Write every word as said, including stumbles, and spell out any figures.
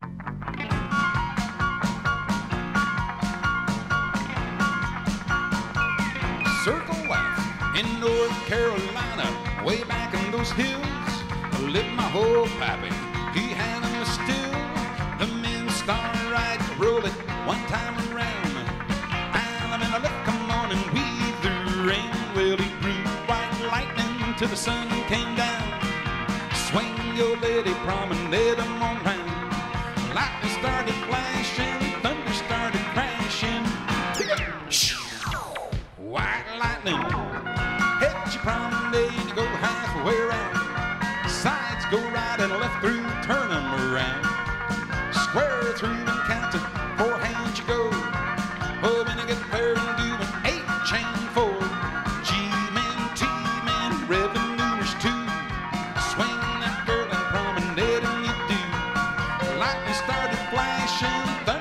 Circle Life in North Carolina, way back in those hills, lived my whole pappy. He had him a still. The men started right, roll it one time around. Alabama, look, come on and weave the rain. Well, he grew white lightning till the sun came down. Swing your lady promenade them on round. Lightning started flashing, thunder started crashing. White lightning, hit your promenade, you go halfway around. Sides go right and left through, turn them around. Square through and count it, four hands you go. Oh, then you get there and do an eight chain four. G-men, T-men, revenuers too. Swing that girl and promenade and you do. Lightning started flashing.